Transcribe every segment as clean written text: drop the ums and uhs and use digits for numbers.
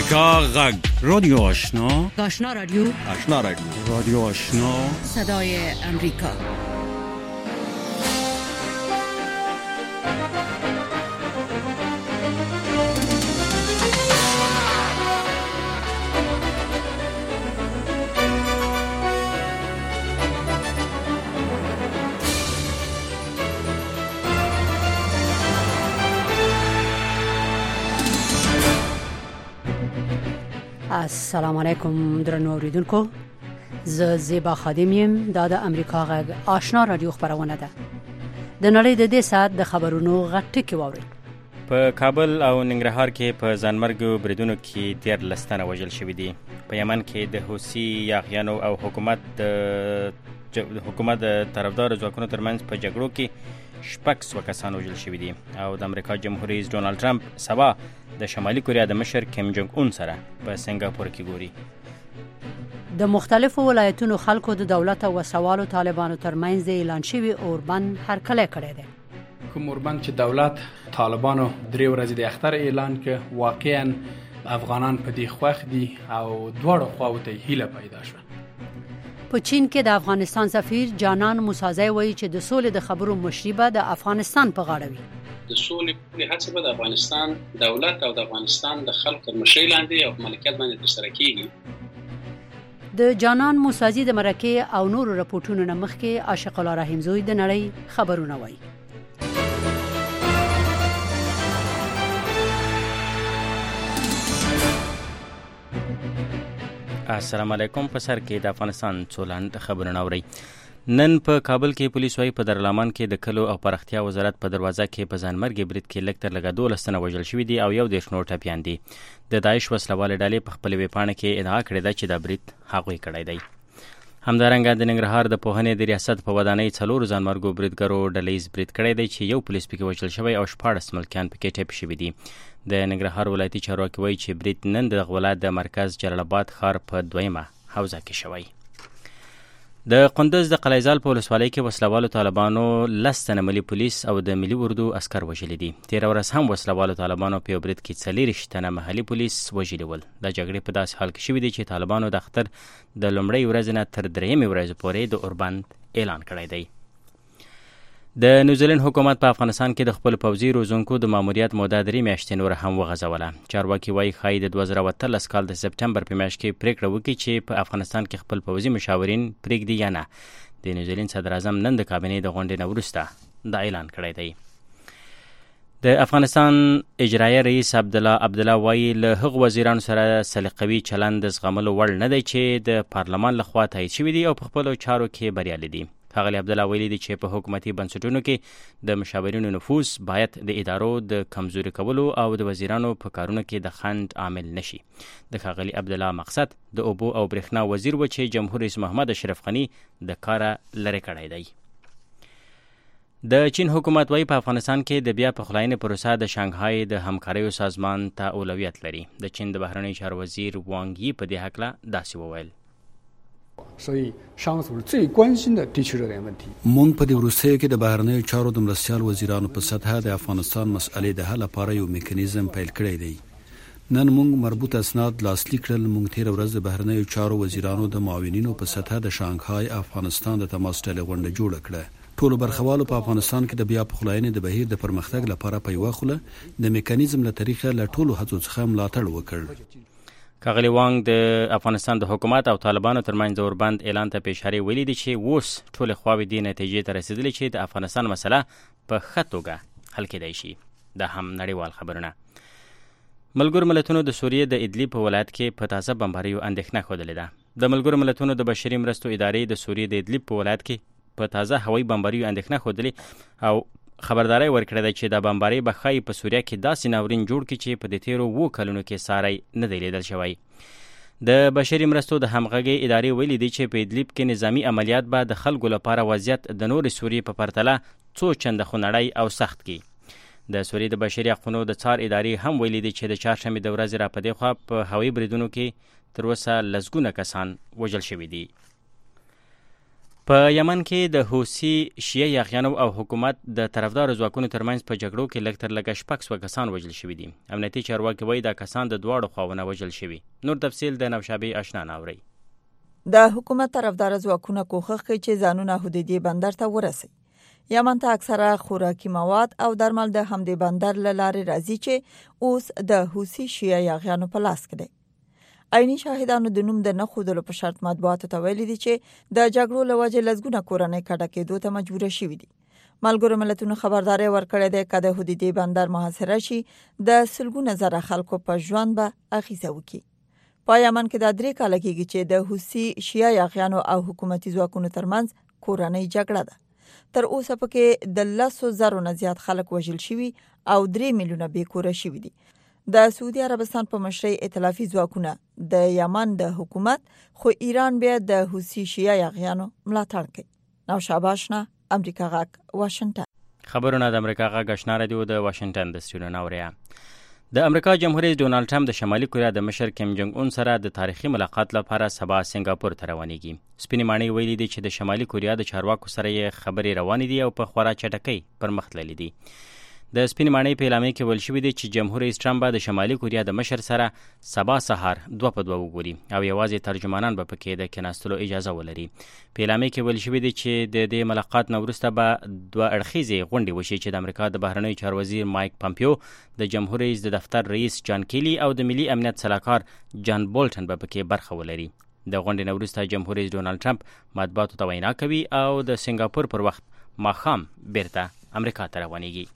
امریکا غږ رادیو آشنا آشنا رادیو رادیو آشنا صدای امریکا. السلام علیکم درنو اوریدونکو، زه زیبا خادم یم. دا د امریکا غږ آشنا رادیو خبرونه ده. د نړۍ د دې ساعت د خبرونو غټ ټکی واورئ. په کابل او ننګرهار کې په ځانمرګو بریدونو کې 13 تنه وژل شوي دي. په یمن کې د حوثي یاغیانو او حکومت د طرفدار ځواکونو ترمنځ په جګړو کې 6 کسان وژل شوي دي. او د امریکا جمهور رئیس ډونالد ټرمپ سبا د شمالي کوریا د مشر کیم جونګ اون سره په سنگاپور کې ګوري. د مختلفو ولایتونو خلکو د دولت او وسوالو طالبانو ترمنځ د اعلان شوی اوربند هرکلی کړی دی. کوم اوربند چې دولت طالبانو 3 ورځې د اختر اعلان کړ، واقعا افغانان په دې خوښ دي او دواړو خواو ته هیله پیدا شوه. په چین کې د افغانستان سفیر جانان موسازی وایي چې د سولې د خبرو مشري به د افغانستان په غاړه وي. د سولې هڅه به د افغانستان دولت او د افغانستان د خلکو تر مشرۍ لاندې او ملکیت باندې ترسره کیږي. د جانان موسازی د مرکه او نورو راپورټونو نه مخکې عاشق الله رحیم زوی د نړۍ خبرونه وایي. السلام علیکم. په سر کې د افغانستان څولند خبرونه اورئ. نن په کابل کې پولیس وايي په درلامان کې د کلو او پرختیا وزارت په دروازه کې په ځانمرګي برید کې لږ تر لږه 12 تنه وژل شوي دي او 11 نور ټپیان دي. د داعش وسلوالې ډلې په خپل ویبپاڼه کې ادعا کړې ده چې دا برید هغوی کړی دی. همدارنګه د ننګرهار د پوهنې د ریاست په ودانۍ 4 ځانمرګو بریدګرو ډلهیز برید کړی دی چې یو پولیس پکې وژل شوی او 14 ملکیان پکې ټپي شوي دي. د ننګرهار ولایتي چارواکي وایي چې برید نن د ولایت د مرکز جلال آباد ښار په 2مه حوزه کې شوی. د قندوز د قلعه‌زال په ولسوالۍ کې وسلوالو طالبانو 10 تنه ملي پولیس او د ملي اردو عسکر وژلي دي. 13 ورځ هم وسلوالو طالبانو په برید کې 40 تنه محلي پولیس وژلي ول. د جګړې په داسې حال کې شوې دي چې طالبانو د اختر د لومړۍ ورځې نه تر 3مې ورځې پورې د اوربند اعلان کړی دی. د نیوزیلند حکومت په افغانستان کې د خپل پوځي روزونکو د ماموریت موده 3 میاشتې نور هم وغځوله. چارواکي وایي ښایي د 2013 کال د سپټمبر په میاشت کې پریکړه وکړي چې په افغانستان کې خپل پوځي مشاورین پرېږدي یا نه. د نیوزیلند صدر اعظم نن د کابینې د غونډې نه وروسته دا اعلان کړی دی. د افغانستان اجرایه رئیس عبدالله وایي له هغو وزیرانو سره سلیقوي چلند د زغملو وړ نه دی چې د پارلمان لخوا تایید شوي دي او په خپلو چارو کې بریالي دي. ښاغلي عبدالله ویلي دي چې په حکومتي بنسټونو کې د مشاورینو نفوذ باید د ادارو د کمزوري کولو او د وزیرانو په کارونو کې د خنډ عامل نشي. د ښاغلي عبدالله مقصد د اوبو او برېښنا وزیر و چې جمهور رئیس محمد اشرف غني د کاره لرې کړی دی. د چین حکومت وایي په افغانستان کې د بیا پخلاینې پروسه د شانګهای د همکاریو سازمان ته اولویت لري. د چین د بهرنیو چارو وزیر وانګ یي په دې هکله داسې وویل. مونږ په دې وروستیو کې د بهرنیو چارو د مرستیال وزیرانو په سطحه د افغانستان مسئلې د حل لپاره یو میکانیزم پیل کړی دی. نن مونږ مربوط اسناد لاسلیک کړل. مونږ تیر ورځ د بهرنیو چارو وزیرانو د معاونینو په سطحه د شانګهای افغانستان د تماس ټلې غونډه جوړه کړه. ټولو برخوالو په افغانستان کې د بیا پخلاینې د بهیر د پرمختګ لپاره په یوه خوله د میکانیزم له طریقه له ټولو هڅو څخه ملاتړ وکړ. ښاغلي وانګ د افغانستان د حکومت او طالبانو ترمنځ د اوربند اعلان ته په اشاره ویلي دي چې اوس ټولې خواوې دې نتیجې ته رسېدلې چې د افغانستان مسله په ښه توګه حل کېدای شي. دا هم نړیوال خبرونه. ملګرو ملتونو د سوریې د ادلیب په ولایت کې په تازه بمباریو اندېښنه ښودلې ده. د ملګرو ملتونو د بشري مرستو ادارې د سوریې د ادلیب په ولایت کې په تازه هوایي بمباریو اندېښنه ښودلې او خبرداري ورکړه ده چې د بمبارۍ به ښایي په سوریه کې داسې ناورین جوړ کړي چې په دې تیرو 2 کلونو کې ساری نه دی لیدل شوی. د بشري مرستو د همغږۍ ادارې ویلي دي چې په ادلیب کې نظامی عملیات به د خلکو لپاره وضعیت د نورې سوریې په پرتله څو چنده خونړی او سخت کړي. د سوریې د بشري حقونو د څار ادارې هم ویلي دي چې د چهارشنبې د ورځې را په دې خوا په هوایي بریدونو کې تر اوسه لسګونه کسان وژل شوي دي. په یمن کې د حوثي شیعه یاغیانو او حکومت د طرفدار ځواکونو ترمنځ په جګړو کې لږ تر لږه 6 کسان وژل شوي دي. امنیتي چارواکي وایي دا کسان د دواړو خواوو وژل شوي. نور تفصیل د نوشابه آشنا ناوري. د حکومت طرفدار ځواکونه کوښښ کوي چې ځانونه حدودي بندر ته ورسي. یمن ته اکثره خوراکي مواد او درمل د همدې بندر له لارې راځي چې اوس د حوثي شیعه یاغیانو په لاس کې دي. عیني شاهدانو د نوم د نه ښودلو په شرط مطبوعاتو ته ویلي دي چې د جګړو له وجې لسګونه کورنۍ کډه کېدو ته مجبوره شوي دي. ملګرو ملتونو خبرداری ورکړی دی که د حدودي بندر محاصره شي د سلګونه زره خلکو په ژوند به اغیزه وکړي. په یمن کې د 3 کاله کېږي چې د حوثي شیعه یاغیانو او حکومتي ځواکونو ترمنځ کورنۍ جګړه ده. تر اوسه پکې د 100,000 نه زیات خلک وژل شوي او 3 میلیونه بې کوره شوي دي. د سعودي عربستان په مشرۍ ائتلافي ځواکونه د یمن د حکومت خو ایران بیا د حوثي شیعه یاغیانو ملاتړ کوي. نوشابه آشنا، امریکا غږ، واشنگټن. خبرونه د امریکا غږ آشنا رادیو د واشنگټن د سټوډیو ناوریا. د امریکا جمهور رئیس ډونالد ټرمپ د شمالي کوریا د مشر کیم جونګ اون سره د تاریخي ملاقات لپاره سبا سنگاپور ته روانېږي. سپینې ماڼۍ ویلي دي چې د شمالي کوریا د چارواکو سره یې خبرې روانې دي او په خورا چټکۍ پرمخ تللي دي. د سپینې ماڼۍ په اعلامیه کې ویل شوي دي چې جمهور رئیس ټرمپ به د شمالي کوریا د مشر سره سبا سهار 2 په 2 وګوري او یوازې ترجمانان به پکې د کېناستلو اجازه ولري. په اعلامیه کې ویل شوي دي چې د دې ملاقات نه وروسته به 2 اړخیزې غونډې وشي چې د امریکا د بهرنیو چارو وزیر مایک پامپیو، د جمهور رئیس د دفتر رئیس جان کیلی او د ملي امنیت سلاکار جان بولټن به پکې برخه ولري. د غونډې نه وروسته جمهور رئیس ډونالد ټرمپ مطبوعاتو ته وینا کوي او د سنگاپور پر وخت ماښام بیرته امریکا ته روانېږي.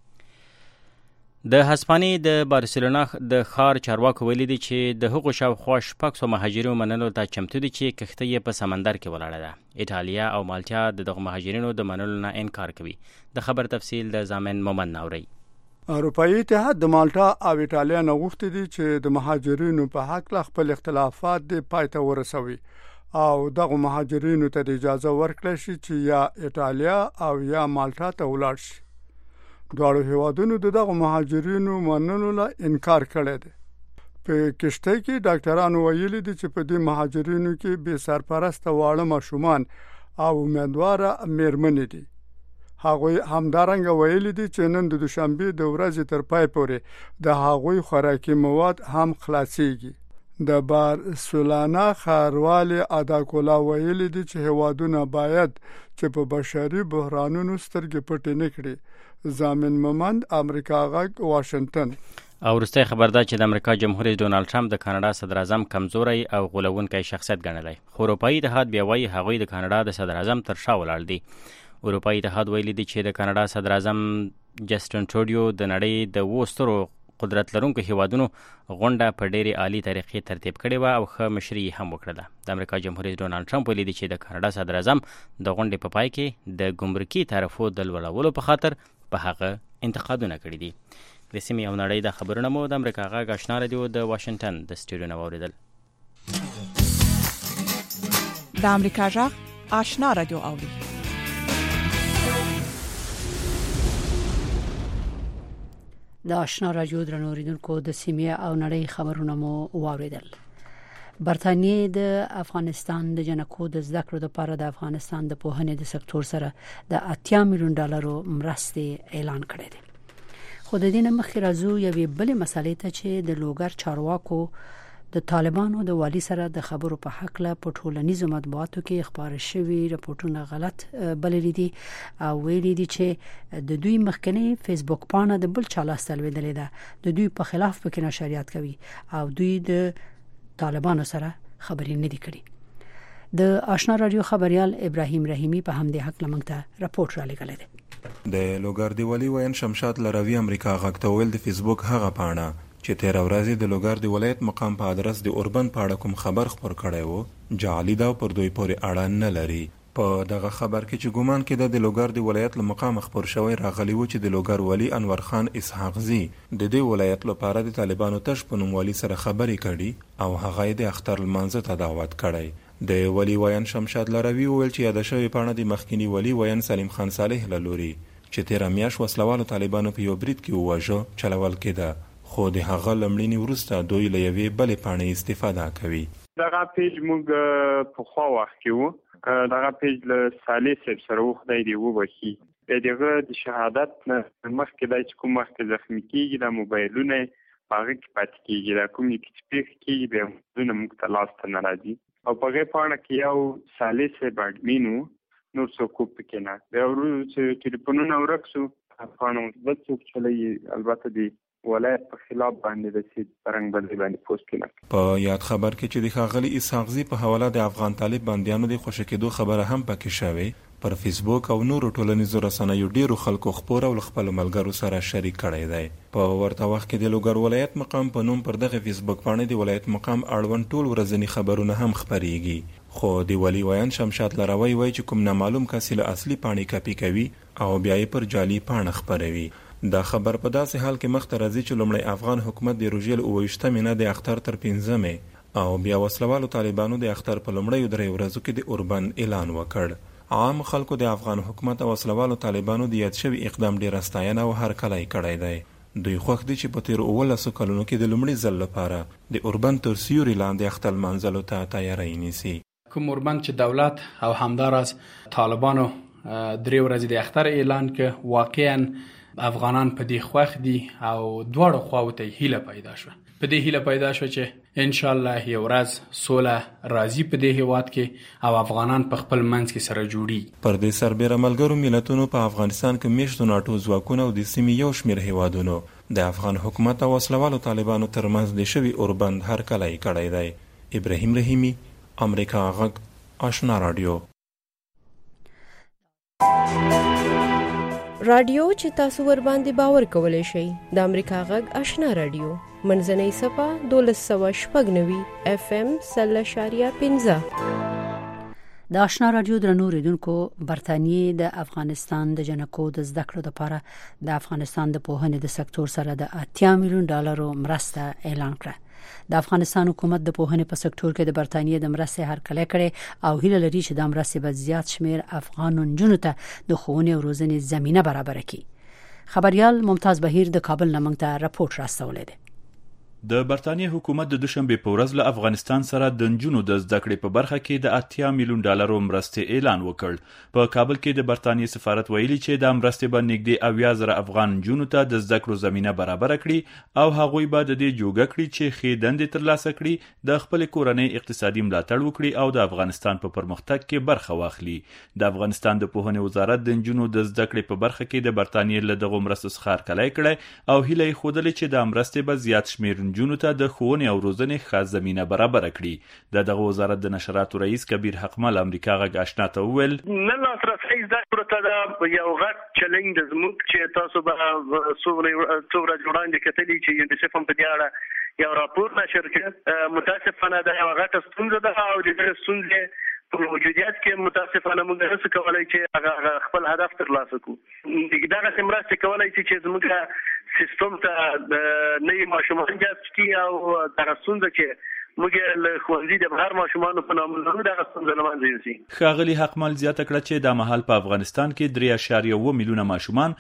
د هسپانیې د بارسلونا د ښار چارواکو ویلي دي چې د هغو شاوخوا 600 مهاجرینو منلو ته چمتو دي چې کښتۍ یې په سمندر کې ولاړه ده. ایټالیا او مالټا د دغو مهاجرینو د منلو نه انکار کوي. د خبر تفصیل د زامن مومن ناوري. اروپایي اتحاد د مالټا او ایټالیا نه غوښتي دي چې د مهاجرینو په حق له خپل اختلافات د پای ته ورسوي او دغه مهاجرینو ته اجازه ورکړي شي چې یا ایټالیا او یا مالټا ته ولاړ شي. دواړو هیوادونو دغه مهاجرینو منلو لا انکار کړی دی. په کشته کې ډاکټرانو ویلي دي چې په دې مهاجرینو کې بې سرپرسته واړه ماشومان او امیدواره میرمنې دي. هغوی همدارنګه ویلي دي چې نن د دوشنبه د ورځې تر پای پورې د هغوی خوراکي مواد هم خلاصيږي. د بارسلونا ښاروالي اداکولا ویلي دي چې هیوادونه باید چې په بشري بحرانونو سترګې پټې نه کړي. زامن مومند، امریکا غږ، واشنگټن. او وروستی خبر ده چې د امریکا جمهور رئیس ډونالد ټرمپ د کاناډا صدر اعظم کمزوری او غولونکی شخصیت ګڼلی. خو اروپایي اتحاد بیا وایي هغوی د کاناډا د صدر اعظم تر شا ولاړ دي. اروپایي اتحاد ویلي دي چې د کاناډا صدر اعظم جسټن ټروډیو د نړۍ د 2 سترو قدرت لرونکو هیوادونو غونډه په ډېرې عالی طریقې ترتیب کړې وه او ښه مشري هم وکړله. د امریکا جمهور رئیس ډونالد ټرمپ ویلي دي چې د کاناډا صدر اعظم د غونډې په پای کې د ګمرکي تعرفو د لوړولو په خاطر په هغه انتقادونه کړي دي. د سیمې او نړۍ د خبرونه مو د امریکا غږ آشنا رادیو د واشنگټن د سټوډیو نه واوریدل. د امریکا غږ آشنا رادیو اوري. د آشنا رادیو درنو اوریدونکو د سیمې او نړۍ خبرونه مو واوریدل. برتانیې د افغانستان د جنکو د زده کړو لپاره د افغانستان د پوهنې د سکتور سره د 80 میلیون ډالرو مرستې اعلان کړې ده. خو د دې نه مخکې راځو یوې بلې مسلې ته چې د لوګر چارواکو د طالبانو د والی سره د خبرو په حق له ټولنیزو مطبوعاتو کې خبر شوی راپورټونه غلط بللي دي او ویلي دي چې د دوی مخکنی فیسبوک پاڼه د بل چا لاس تلویدلې ده. د دوی په خلاف پکې نشریات کوي او دوی د طالبانو سره خبرې نه دي کړې. د آشنا رادیو خبريال ابراهیم رحیمی په همدې حق لمنګ ته راپورټ را لګلې ده. د لوګر دی ولی وین شمشاد لروي امریکا غاکتول د فیسبوک هغه پاڼه چې 13 ورځې د لوګر دی ولایت مقام په ادرس د اوربن پاړه کوم خبر خبر کړی وو جعلی دا پر دوی پورې اړه نه لري. په دغه خبر کې چې ګومان کېده د لوګر دی ولایت له مقام خبر شوی راغلی و چې د لوګر ولی انور خان اسحاق زی د دې ولایت لپاره د طالبانو تش په نوم والی سره خبرې کړي او هغه د اختر لمانځه ته دعوت کړی. د ولی وین شمشاد لروي ویل چې یاد شوی پاڼه د مخکینی ولی وین سلیم خان صالح لوري چې 13 میاشت وسلوالو طالبانو په یو برید کې وواژه چلول کېده خو د هغه لمړینی ورسته دوی له یوې بلې پاڼې استفاده کوي. دغه پیج موږ په خوا وخت کې وو دغه پیج له صالح صاحب سره خدای دی وبخي دغه د شهادت مخکې د کوم مخکې زخمی کیږي د موبایلونه هغه کې پاتې کیږي د کوم کې سپیک کیږي به موږ مختلاف ته ناراضي او په هغه پاڼه کې یو صالح صاحب اډمینو نور څه کو پکې نه دا ورو چې ټلیفونونه ورکسو پاڼه مثبت څه چلي البته دی ولایت په خلاف باندې د سید پرنګ باندې پوسټ کړه په یاد خبر کې چې د ښاغلي اسحاقزي په حواله د افغان طالب بندیانو د خوشی کېدو خبره هم پکې شوې پر فیسبوک او نورو ټولنیزو رسنیو ډیرو خلکو خبر او خپل ملګرو سره شریک کړی دی په ورته وخت کې د لوګر ولایت مقام په نوم پر دغه فیسبوک باندې د ولایت مقام اړوند ټول ورځنی خبرونه هم خبريږي خو د ولی ویان شمشاد لروي وایي چې کوم نامعلوم کس له اصلي پاڼې کاپی کوي او بیا یې پر جعلي پاڼه خبروي دا خبر په داسې حال کې مخته راځي چې لومړی افغان حکومت د روژې 28 نه د اختر تر 15 او بیا وسلوالو طالبانو د اختر په لومړیو 3 ورځو کې د اوربند اعلان وکړ عام خلکو د افغان حکومت او وسلوالو طالبانو د یاد شوی اقدام ډیر ستاینه او هرکلی کړی دی دوی خوښ دي چې په تیر 19 کلونو کې د لومړي ځل لپاره د اوربند تر سیوري لاندې اختر منځلو ته تیاری نیسي کوم اوربند چې دولت او همداراز طالبانو 3 ورځې د اختر اعلان ک واقعا افغانان په دې خوښ دي او دواړو خواو ته هیله پیدا شو په دې هیله پیدا شو چې ان شاء الله یو ورځ سوله راځي په دې هیواد کې او افغانان په خپل منځ کې سره جوړي پر دې سربېره ملګرو ملتونو په افغانستان کې میشتو ناټو ځواکونه او د سیمې یو شمېر هیوادونو د افغان حکومت او وسلوالو طالبانو ترمنځ د شوي اوربند هرکلی کړی دی ابراهیم رحیمی امریکا غږ آشنا رادیو رادیو چې تاسو ور باندې باور کولای شئ د امریکا غږ آشنا رادیو منځنۍ صفه 1290 اف ام 0.15 د آشنا رادیو درنو ریډونکو برتانیې د افغانستان د جنکو د زده کړو لپاره د افغانستان د پوهنې د سکتور سره د 80 میلیون ډالرو مرسته اعلان کړه د افغانستان حکومت د پوهنې په سکتور کې د برتانیې د مرستې هرکلی کړي او هیله لري چې د مرستې به زیات شمیر افغان نجونو ته د ښوونې او روزنې زمينه برابر کړي خبريال ممتاز بهیر د کابل نمنګ ته راپورټ راستولی دی د برتانیې حکومت د دوشنبه په ورځ له افغانستان سره د نجونو د زده کړې په برخه کې د 80 میلیون ډالرو مرستې اعلان وکړ په کابل کې د برتانیې سفارت ویلي چې د مرستې به نږدې 80,000 افغان نجونو ته د زده کړو زمينه برابر کړي او هغوی به د دې جوګه کړي چې خې دندې ترلاسه کړي د خپل کورنۍ اقتصادي ملاتړ وکړي او د افغانستان په پرمختګ کې برخه واخلي د افغانستان د پوهنې وزارت د نجونو د زده کړې په برخه کې د برتانیې له دغو مرستو څخه هرکلی کړی او هیله یې ښودلې چې د مرستې به زیات شمیر نجونو ته د ښوونې او روزنې ښه زمینه برابر کړي دغه وزارت د نشراتو رئیس کبیر حقمل امریکا غږ آشنا ته وویل نن لاسرسي زده کړو ته د یو غټ چیلنج زموږ چې تاسو به څو ورځې وړاندې کتلي چې یونیسف هم په دې اړه یو راپور نشر کړ متاسفانه دا یو غټه ستونزه ده او د دې ستونزې په موجودیت کې متاسفانه موږ هڅه کولای چې خپل هدف ترلاسه کړو دغه مرسته کولای چې زموږ سیستم ته نه ماشومان جذب کی او دغه ستونزه چې موږ له ښوونځي د بهر ماشومانو په نامه لرو دغه ستونزه له منځه یوسي ښاغلي حقمل زیاته کړه چې د مهال په افغانستان کې 3.1 میلیونه ماشومان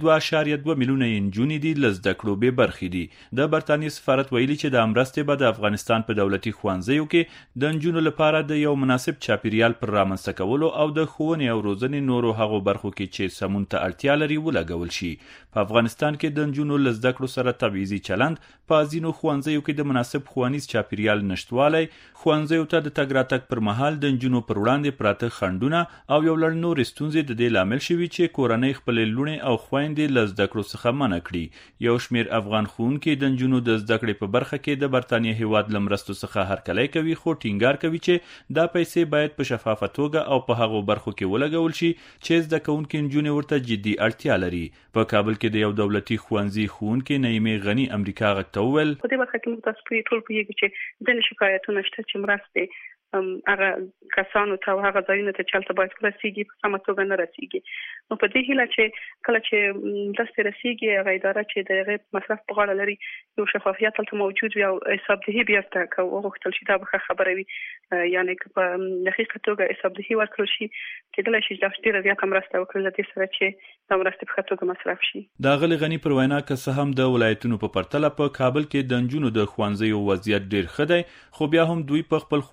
چې 2.2 میلیونه نجونې دي له زده کړو بې برخې دي د برتانیې سفارت ویلي چې د مرستې به د افغانستان په دولتي ښوونځیو کې د نجونو لپاره د یو مناسب چاپیریال پر رامنځته کولو او د ښوونې او روزنې نورو هغو برخو کې چې سمون ته اړتیا لري ولګول شي په افغانستان کې د نجونو له زده کړو سره تبعیضي چلند په ځینو ښوونځیو کې د مناسب ښوونیز چاپیریال نشټوالی ښوونځیو ته د تګ راتګ پر مهال د نجونو پر وړاندې پراته خنډونه او یو لړ نورې ستونزې د دې لامل شوي چې کورنۍ خپلې لوڼې او خویندې له زده کړو څخه منع کړي یو شمېر افغان ښوونکي د نجونو د زده کړې په برخه کې د برتانیې هیواد له مرستو څخه هرکلی کوي خو ټینګار کوي چې دا پیسې باید په شفافه توګه او په هغو برخو کې ولګول شي چې زده کوونکي نجونې ورته جدي اړتیا لري په کابل کې د یو دولتي ښوونځي ښوونکي نعیمې غني امریکا غږ ته وویل په دې برخه کې موږ تاسو ټول پوهیږو چې ځینې شکایتونه شته چې مرستې هغه کسانو ته هغه ځایونه ته چلته باید ورسیږي په سمه توګه نه رسیږي نو په دې هیله چې کله چې مرستې رسیږي هغه اداره چې د هغې مصرف په غاړه لري یو شفافیت هلته موجود وي او حسابدهي بیرته وغوښتل شي دا به ښه خبره وي یعنې که په دقیقه توګه حسابدهي ورکړل شي کېدلی شي چې ډېره زیاته مرسته وکړي له دې سره چې دا مرستې په ښه توګه مصرف شي د اغلې غني پر وینا که څه هم د ولایتونو په پرتله په کابل کې د نجونو د ښوونځیو وضعیت ډېر ښه دی خو بیا هم دوی په خپل ښوونځي کې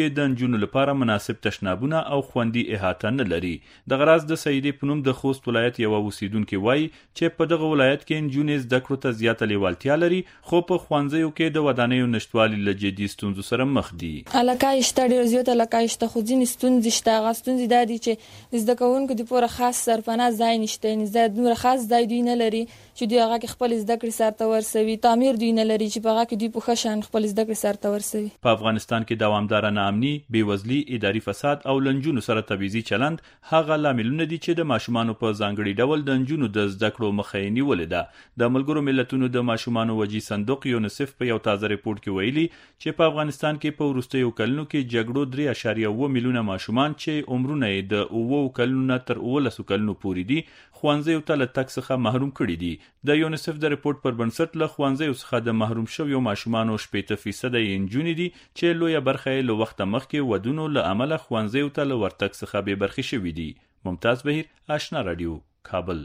سیمې د نجونو لپاره مناسب تشنابونه او خوندي احاطه نه لري. د غراز د سیدې په نوم د خوست ولایت یو اوسیدونکو وایي چې په دغه ولایت کې نجونې زده کړو ته زیاته لیوالتیا لري، خو په ښوونځیو کې د ودانیو نشټوالي له جدي ستونزو سره مخ دي. علاقه شته ډېر زیات علاقه شته، خو ځینې ستونزې شته. هغه ستونزې دا دي چې زده کوونکو دپاره خاص سرپناه ځای نشته، یعنې دومره خاص ځای دوی نه لري چې دوی هغه کې خپل زده کړې سرته ورسوي. تعمیر دوی نه لري چې په هغه کې دوی په ښه شان خپل زده کړې سرته ورسوي. په افغانستان کې دوامداره ناامني، بېوزلي، اداري فساد او له نجونو سره تبعیضي چلند هغه لاملونه دي چې د ماشومانو په ځانګړي ډول د نجونو د زده کړو مخه یې نیولې ده. د ملګرو ملتونو د ماشومانو وجي صندوق یونیسف په یو تازه ریپورت کې ویلي چې په افغانستان کې په وروستیو کلونو کې جګړو 3.7 میلیونه ماشومان چې عمرونه یې د 9 کلونو تر 12 کلونو پورې دي ښوونځیو ته له تګ څخه محروم کړي دي. د یونیسف د ریپورت پر بنسټ له ښوونځیو څخه د محروم شویو ماشومانو 80% یې نجونې دي چې لویه برخه یې له وخته مخکې ودونو له امله ښوونځیو ته له ورتګ څخه بې برخې شوي دي. ممتاز بهیر، آشنا رادیو، کابل.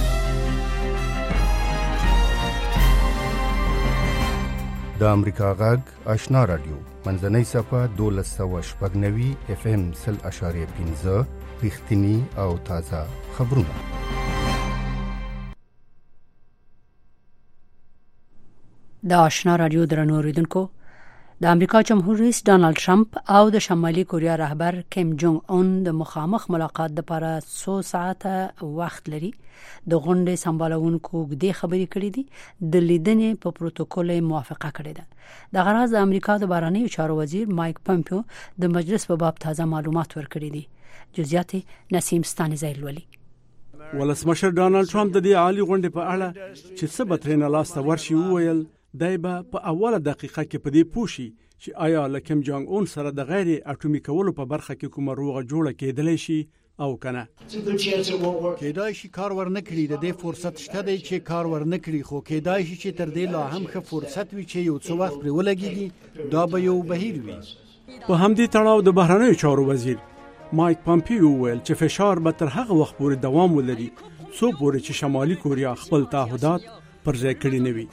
د امریکا غږ آشنا رادیو منځنۍ صفحه 1290 FM 0.5 رښتینی او تازه خبرونه. د آشنا رادیو درنو اوریدونکو، د امریکا جمهور رئیس ډانلډ ټرمپ او د شمالي کوریا رهبر کیم جونګ اون د مخامخ ملاقات لپاره 100 ساعته وخت لري. د غونډې سمبالونکو د خبرې کړې دي د لیدنې په پروتوکول موافقه کړې ده. د غراز د امریکا د بهرنیو چارو وزیر مایک پمپیو د مجلس په باب تازه معلومات ورکړي دي. جزئیات نسیم ستانزی لولي. ولسمشر ډانلډ ټرمپ د دې عالی غونډې په اړه چې څه به ترېنه لاسته ورشي وویل دی به په اوله دقیقه کې په دې پوه شي چې آیا له کیم جونګ اون سره د غیر اټومي کولو په برخه کې کومه روغه جوړه کېدلی شي او کنه. کېدای شي کار ورنکړي، د دې فرصت شته دی چې کار ورنکړي، خو کېدای شي چې تر دې لا هم ښه فرصت وي چې یو څه وخت پرې ولګېږي. دا به یو بهیر وي. په همدې تړاو د بهرنیو چارو وزیر مایک پمپیو وویل چې فشار به تر هغه وخت پورې دوام ولري څو پورې چې شمالي کوریا خپل تعهدات پر ځای کړي نه وي.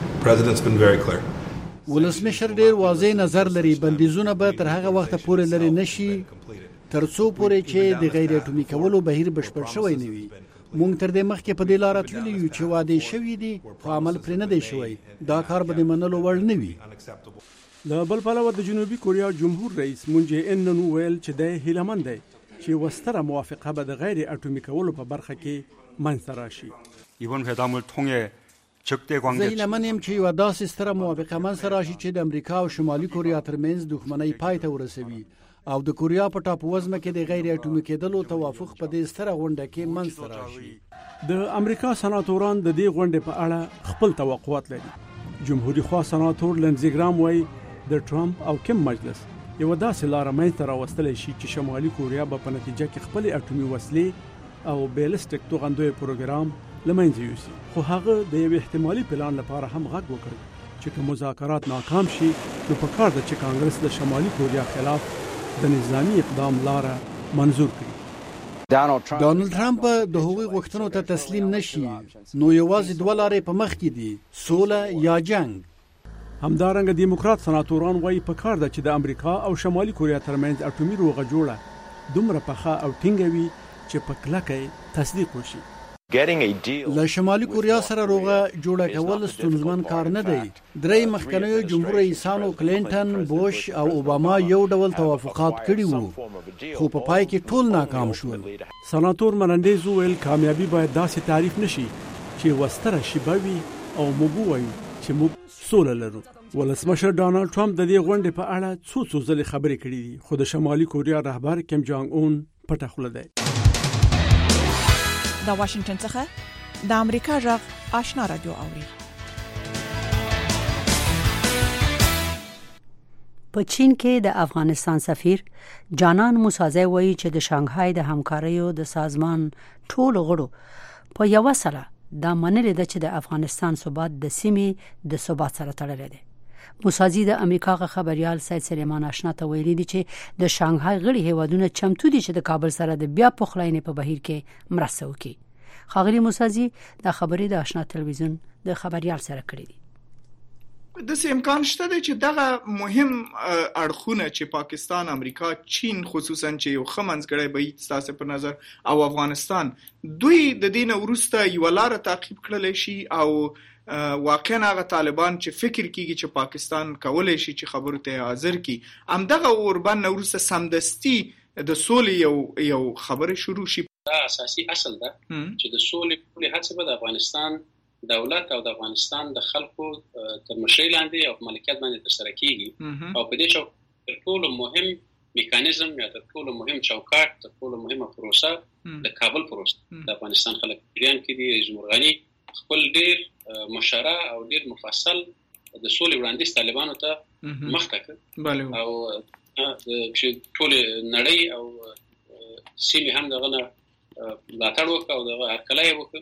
ولسمشر ډیر واضح نظر لري، بندیزونه به تر هغه وخت پورې لري نشي تر څو پورې چې د غیر اټومي کولو بهیر بشپړ شوی نه وي. مونږ تر دې مخکې په دې لار تللی یو چې وعده شوی دي خو عمل پرې نه دی شوی. دا کار به د منلو وړ نه وي. له بل پلوه د جنوبي کوریا جمهور رئیس مون جې ان نن ویل چې د هیلمن دی چې وستره موافقه به د غیر اټومي کولو په برخه کې منځ راشي. 이번 회담을 통해 زه هیلمن یم چې یوه داسې ستره موافقه منځته راشي چې د امریکا او شمالي کوریا ترمنځ دښمنۍ پای ته ورسوي او د کوریا په ټاپووزمه کې د غیر اټومي کېدلو توافق په دې ستره غونډه کې منځته راشي. د امریکا سناتوران د دې غونډې په اړه خپل توقعات لري. جمهوریت خوا سناتور لنزي ګرام وایي د ټرمپ او کیم مجلس یو داسې لار منځته راوستلی شي چې شمالي کوریا به په نتیجه کې خپل اټومي وسلې او بیلسټیک توغندوی پروګرام لمنځه یوسي. خو هغه د یو احتمالي پلان لپاره هم غږ وکړ چې که مذاکرات ناکام شي نو پکار ده چې کانګرس د شمالي کوریا خلاف د نظامی اقدام لاره منظور کړي. ډانلډ ټرمپ د هغوی غوښتنو ته تسلیم نشي نو یوازې دوه لارې په مخ کې دي، سوله یا جنگ. همدارنګه دیموکرات سناتوران وایي پکار ده چې د امریکا او شمالي کوریا ترمنځ اټومي روغه جوړه دومره پخه او ټینګه وي چې په کلکه تصدیق وشي. له شمالي کوریا سره روغه جوړه کول ستونزمن کار نه دی. درې مخکنیو جمهور رئیسانو کلینټن، بوش او اوباما یو ډول توافقات کړي وو خو په پای کې ټول ناکام شول. سناتور منندیز وویل کامیابی باید داسې تعریف نشي چې وستره شي به وي او موږ وایو چې موږ سوله لرو. ولسمشر ډانلډ ټرمپ د دې غونډې په اړه څو ځلې خبرې کړې دي خو د شمالي کوریا رهبر کیم جونګ اون پټه خوله دی. د واشنگټن څخه د امریکا غږ آشنا رادیو اوري. په چین کې د افغانستان سفیر جانان موسازی وایي چې د شانګهای د همکاریو د سازمان ټول غړو په یو سره دا منل ده چې د افغانستان ثبات د سیمې د ثبات سره تړلی دی. موسازی د امریکا خبريال سید سلیمان آشنا ته ویلي دي چې د شانګهای غړي هیوادونه چمتو دي چې د کابل سره د بیا پخلاینې په بهیر کې مرسته وکړي. خاغلی موسازی د خبري د آشنا تلویزیون د خبريال سره کړی دي. د څه امکان شته چې دغه مهم اړخونه چې پاکستان، امریکا، چین خصوصا چې یو خمنځګړی به تاسو په نظر او افغانستان دوی د دین وروسته یو لار تعقیب کړل شي او واقعا هغه طالبان چې فکر کوي چې پاکستان کولای شي چې خبرو ته حاضر کی همدغه اوربان وروسته سمدستي د سولې یو خبره شروع شي. دا اساسي اصل ده چې د سولې په هڅه به د افغانستان دولت او د افغانستان د خلکو تر مشرۍ لاندې او ملکیت باندې ترسره کیږي او په دې تر ټولو مهم میکانیزم یا تر ټولو مهم چوکاټ، تر ټولو مهمه پروسه د کابل پروسه د افغانستان خلک پیریان کې دي. جمهور غنی خپل ډیر مشره او ډیر مفصل د سولې وړاندیز طالبانو ته مخته کړ او چې ټول نړۍ او سیمه هم دغه ملاتړ وکړ او دغه هرکلی وکړ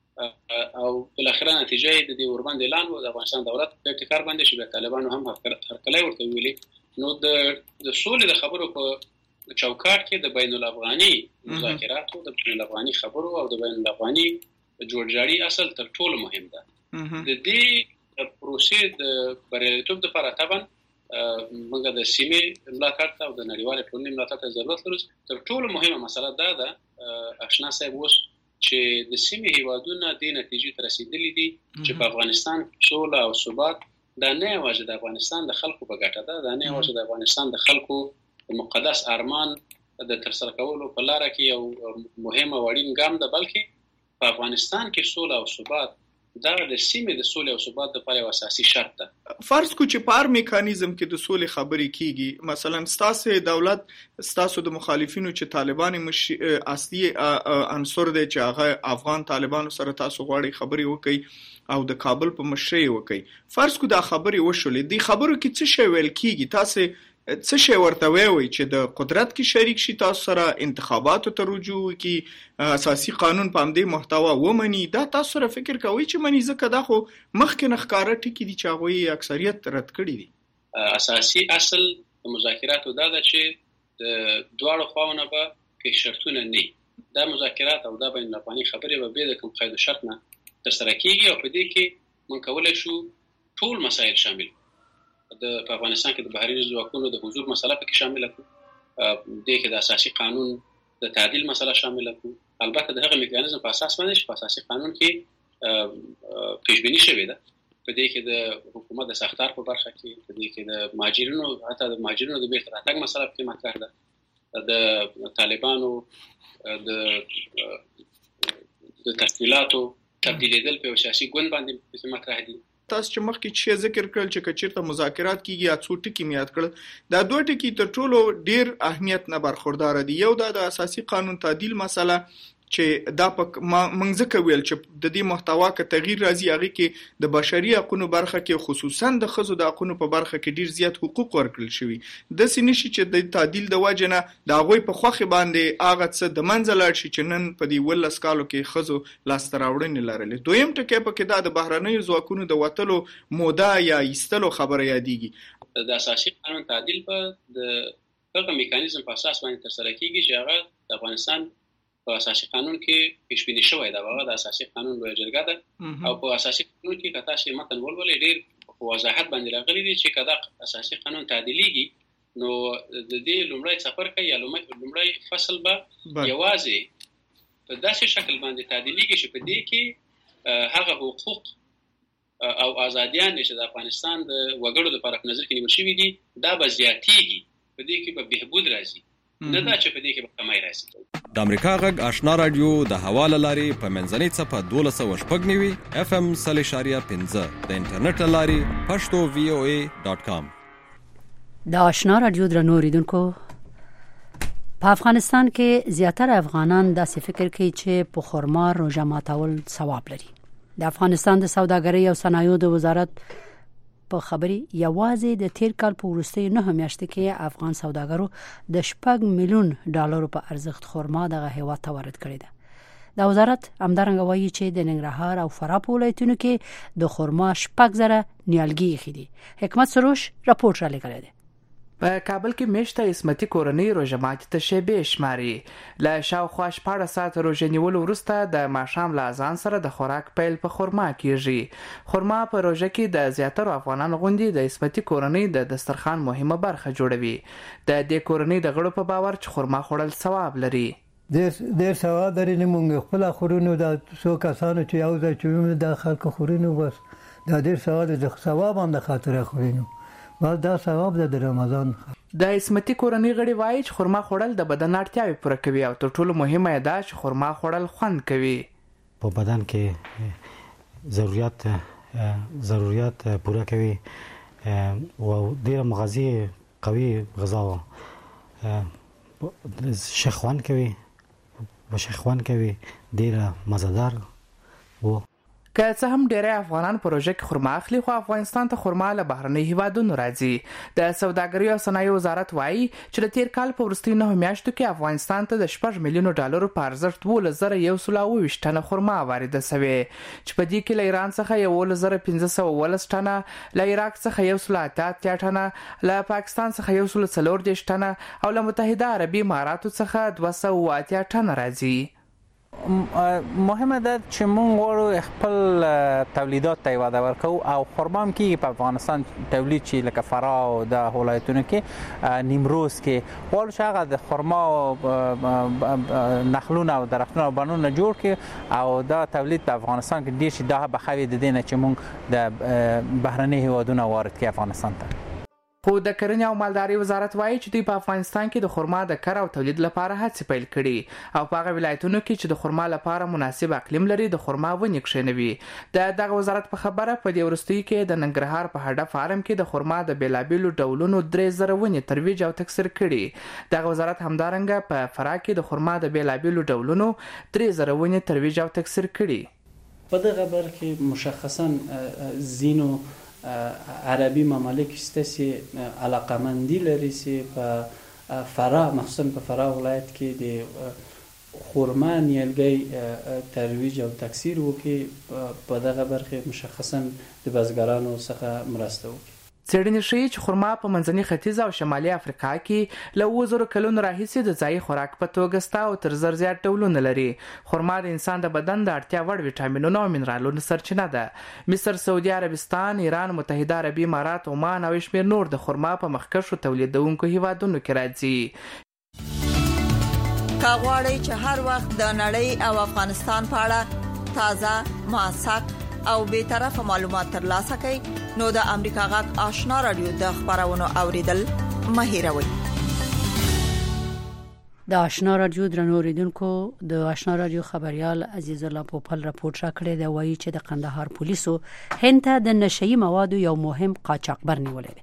او بل اخره نتیجه د دې اوربند اعلان و د افغانستان دولت په ابتکار باندې چې طالبانو هم هرکلی ورته ویلي. نو د سولې د خبرو په چوکاټ کې د بین الافغاني مذاکراتو، د بین الافغاني خبرو او د بین الافغاني جوړجاړي اصل تر ټولو مهم ده. د دې پروسې د بریالیتوب لپاره طبعا موږ د سیمې ملاتړ او د نړیوال ټولنې ملاتړ ته ضرورت لرو. تر ټولو مهمه مسله دا ده آشنا صاحب اوس چې د سیمې هیوادونه د نتیجې ته رسیدلي دي چې په افغانستان سوله او ثبات دا نه یوازې د افغانستان د خلکو په ګټه ده، دا نه یوازې د افغانستان د خلکو د مقدس ارمان د ترسره کولو په لاره کې یو مهم او اړین ګام ده، بلکې په افغانستان کې سوله او ثبات دا د سیمې د سولې او ثبات لپاره یو اساسي شرط ده. فرض کو چې په هر میکانیزم کې د سولې خبرې کیږي، مثلا ستاسو دولت، ستاسو د مخالفینو چې طالبان اصلي عنصر دی چې هغه افغان طالبانو سره تاسو غواړي خبرې وکړي او د کابل په مشرۍ وکړي، فرض کو دا خبرې وشولې، دی خبرو کې څه شی ویل کیږي؟ تاسو څه شی ورته وایي چې د قدرت کې شریک شي، تاسو سره انتخاباتو ته رجوع وکړي، اساسي قانون په همدې محتوا ومني؟ دا تاسو سره فکر کوئ چې مني؟ ځکه دا خو مخکې نه ښکاره ټکي دي چې هغوی اکثریت رد کړي دي. اساسي اصل د مذاکراتو دا ده چې د دواړو خواوو نه به کې شرطونه نه وي. دا مذاکرات او دا بین الافغاني خبرې به بې د کوم قید و شرط نه ترسره کیږي او په دې کې موږ کولی شو ټول مسایل شامل په افغانستان کې د بهرني ځواکونو د حضور مسله پکې شامله کړو، دې کې د اساسي قانون د تعدیل مسله شامله کړو، البته د هغه میکانیزم په اساس باندې چې په اساسي قانون کې پیشبینی شوې ده. په دې کې د حکومت د ساختار په برخه کې، په دې کې د مهاجرینو حتی د مهاجرینو د بیرته راتګ مسله پکې مطرح ده، د طالبانو د تشکیلاتو تبدیلیدل په سیاسي ګوند باندې پکې مطرح دي. تاسو چې مخکې چې ذکر کړل چې کچیرته مذاکرات کیږي یا څو ټکي میاد کړل، دا دوه ټکي تر ټولو ډیر اهمیت نه برخوردار دي. یو دا د اساسي قانون تعدیل مسله چې دا موږ ځکه ویل چې د دې محتوا کې تغییر راځي، هغه کې د بشري حقوقو برخه کې خصوصا د ښځو د حقوقو په برخه کې ډیر زیات حقوق ورکړل شوي. د سینشي چې د تعدیل د وجنه د هغوی په خوخه باندې هغه څه د منځ لاړ شي چې نن په دې ولس کالو کې ښځو لاسته راوړنې لرلې. دویم ټکی په کې دا د بهرنیو ځواکونو د وټلو موده یا ایستلو خبره یادېږي. د اساسي قانون تعدیل په د هغه میکانیزم په اساس باندې ترسره کیږي چې هغه د افغانستان په اساسي قانون کې پیشبینی شوی دا هغه د اساسي قانون لویه جرګه ده او په اساسي قانون کې کته شی متن ولولې ډیر وضاحت باندې راغلي دي چې کدا اساسي قانون تعدیلیږي نو د دې لومړی څپر کې یا لومړی فصل به یوازې په داسې شکل باندې تعدیلیږي چې په دې کې هغه حقوق او ازادیان چې د افغانستان د وګړو لپاره په نظر کې نیول شوي دي دا به زیاتېږي، په دې کې به بهبود راځي، نه دا چې په دې کې به کمای راځي. د امریکا غږ آشنا رادیو د حواله لاري په منځنۍ صفه 1290 FM 0.5 د انټرنیټ لاري pashto.voa.com. د آشنا رادیو درنو اوریدونکو، په افغانستان کې زیاتره افغانان داسې فکر کوي چې په خرما روزه ماتول ثواب لري. د افغانستان د سوداګرۍ او صنایعو د وزارت په خبري یوازې د تیر کال په وروستیو 9 میاشتو کې افغان سوداګرو د 6 میلیون ډالرو په ارزښت خرما دغه هیواد ته وارد کړې ده. د وزارت همدارنګه وایي چې د ننګرهار او فراه په ولایتونو کې د خرما 6,000 نیالګي خېدي. حکمت سروش راپورټ را لګړی دی. په کابل کې میشته عصمتي کورنۍ روژه ماتي ته شیبې شماري. له شاوخوا 14 ساعته روژه نیولو وروسته د ماښام له اذان سره د خوراک پیل په خرما کیږي. خرما په روژه کې د زیاترو افغانانو غوندې د عصمتي کورنۍ د دسترخوان مهمه برخه جوړوي. د دې کورنۍ د غړو په باور چې خرما خوړل ثواب لري. ډېر ثواب لري. موږ خپل خورونو د څو کسانو چې یو ځای چې د خلکو خورونو بس دا ډېر ثواب د ثواب هم د خاطر خورونو بس دا ثواب د رمضان. د عصمتي کورنۍ غړي وایي چې خرما خوړل د بدن اړتیاوې پوره کوي او تر ټولو مهمه یې ده چې خرما خوړل خوند کوي. په بدن کې ضرورت پوره کوي او ډېر مغذي قوي غذا شخوان کوي ډېر مزدار وو. که څه هم ډیری افغانان په روژه کې خرما اخلي خو افغانستان ته خرما له بهرنۍ هیوادونو راځي. د سوداګرۍ او صنایعو وزارت وایي چې د تیر کال په وروستیو 9 میاشتو کې افغانستان ته د 6 میلیونو ډالرو په ارزښت 12,122 ټنه خرما وارده شوې چې په دې کې له ایران څخه 11,511 ټنه، له عراق څخه 188 ټنه، له پاکستان څخه 140 ټنه او له متحده عربي اماراتو څخه 280 ټنه راځي. مهمه ده چې موږ غواړو خپل تولیدات ته وده ورکړو او خرما هم کېږي په افغانستان تولید چې لکه فراه او د ولایتونو کې نیمروز کې غواړو چې هغه د خرما نخلونه او درختونه او بڼونه جوړ کړي او دا تولید په افغانستان کې ډېر شي. دا بخوي د دې نه چې موږ د بهرني هیوادونو وارد کړي افغانستان ته. خو د کرنې او مالدارۍ وزارت وایي چې دوی په افغانستان کې د خرما د کر او تولید لپاره هڅې پیل کړي او په هغه ولایتونو کې چې د خرما لپاره مناسب اقلیم لري د خرما ونې کښېنوي. دغه وزارت په خبره په دې وروستیو کې د ننګرهار په هډه فارم کې د خرما د بیلابیلو ډولونو 3,000 ونې ترویج او تکثیر کړي. دغه وزارت همدارنګه په فراه کې د خرما د بیلابیلو ډولونو 3,000 ونې ترویج او تکثیر کړي. په دغه برخه کې مشخصا زینو عربي ممالک استسی علاقمندی لري چې په فراه مخصوصا په فراه ولایت کې د خرما نیالګي ترویج او تکثیر وکړي. په دغه برخه مشخصا د بزګرانو څخه مرسته وکړي. څېړنې ښیي چې خرما په منځني ختیځ او شمالي افریقا کې له 2000 کلونو راهیسې د ځایي خوراک په توګه شته او تر 1000 زیات ډولونه لري. خرما د انسان د بدن د اړتیا وړ ویټامینونو او منرالونو سرچینه ده. مصر، سعودي عربستان، ایران، متحده عربي امارات، عمان او شمېر نور د خرما په مخکښو تولیدونکو هیوادونو کې راځي. کا غواړئ چې هر وخت د نړۍ او افغانستان په اړه تازه، موثق او به طرفه معلومات ترلاسه کړئ نو د امریکا غږ آشنا رادیو د خبرونو اوریدل مه هیروئ. د آشنا رادیو درنو اوریدونکو د آشنا رادیو خبريال عزیز الله پوپل راپورټ راکړی دی وایي چې د قندهار پولیسو هند ته د نشئی موادو یو مهم قاچاقبر نیولې.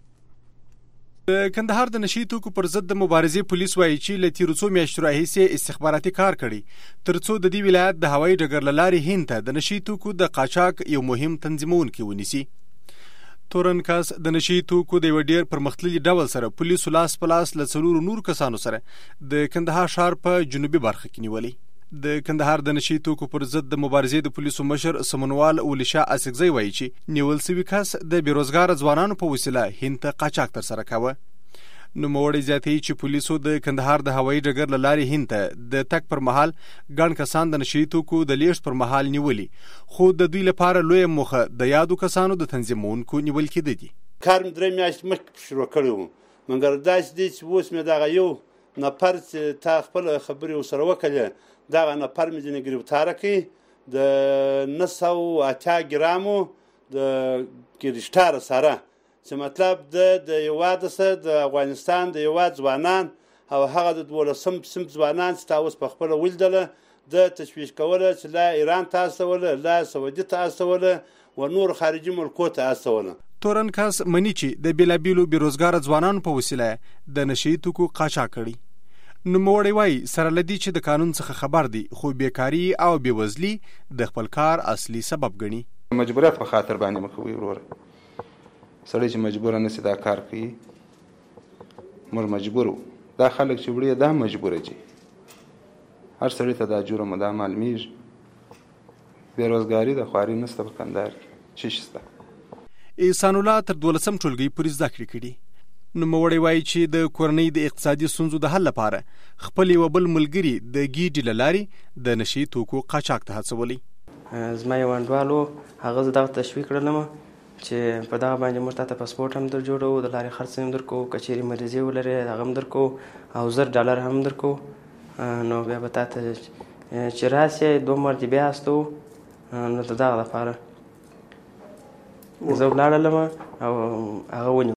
د کندهار د نشئی توکو پر ضد د مبارزې پولیس وایي چې له تیرو څو میاشتو راهیسې استخباراتي کار کړی ترڅو د دې ولایت د هوایي ډګر له لارې هند ته د نشئی توکو د قاچاق یو مهم تنظیمونکی ونیسي. تورنکاس د نشئی توکو د یو ډیر پرمختللي ډول سره پولیسو لاس په لاس له څلورو نور کسانو سره د کندهار ښار په جنوبي برخه کې نیولي. د کندهار د نشئی توکو پر ضد د مبارزې د پولیسو مشر سمنوال اولیشا اسکزی وایي چې نیول سوي کس د بیروزګار ځوانانو په وسیله هند ته قاچاق تر سره کاوه. نوموړی زیاتوي چې پولیسو د کندهار د هوایي ډګر له لارې هند ته د تګ پر مهال ګڼ کسان د نشئی توکو د لیږد پر مهال نیولي خو د دوی لپاره لویه موخه د یادو کسانو د تنظیمونکو نیول کېده دي. کار مې 3 میاشتې مخکې شروع کړی وم مګر داسې دی چې اوس مې دغه یو نفر چې تا خپل خبرې ورسره وکړې دغه نفر مې ځینې ګرفتاره کړي د 980 ګرامو د ګرشتاره سره چې مطلب د یواد سره د افغانستان د یواد ځوانان او هغه د 12 سم ځوانان چې تاسو په خپل ولدله د تشویش کوله چې لا ایران تاسو ولا لا سعودي تاسو ولا و نور خارجي ملکو تاسو ولا. تورنکاس منی چې د بیلابیلو بیروزګار ځوانانو په وسیله د نشئی توکو قاچاق کړي. نوموړی وایي سره لدی چې د قانون څخه خبر دي خو بیکاری او بیوزلی د خپل کار اصلي سبب ګڼي. مجبوریت په خاطر باندې مخوي وروره سړی چې مجبور نه سي دا کار کوي موږ مجبور دا خلک چې وړي دا مجبور دي هر سړی ته دا جوړه مدا معلومیږي بیروزګاری د خواري نسته په کندهار کې شي شته. احسان الله تر 12 ټولګي پولیس ذکر کړي. نوموړی وایي چې د کورنۍ د اقتصادي ستونزو د حل لپاره خپل یو بل ملګري د ګیډې له لارې د نشي توکو قاچاق ته هڅولي. زما یو انډوالو هغه زه دغه تشویق کړلم چې په دغه باندې موږ ته پاسپورټ هم در جوړو، د لارې خرڅ هم درکو، کچېرې مریضي ولرې هغه هم درکو او $1,000 هم درکو. نو بیا به تا ته چې راسې 2 مرد بیا استو نو د دغه لپاره زه ولاړلم او هغه ونیو.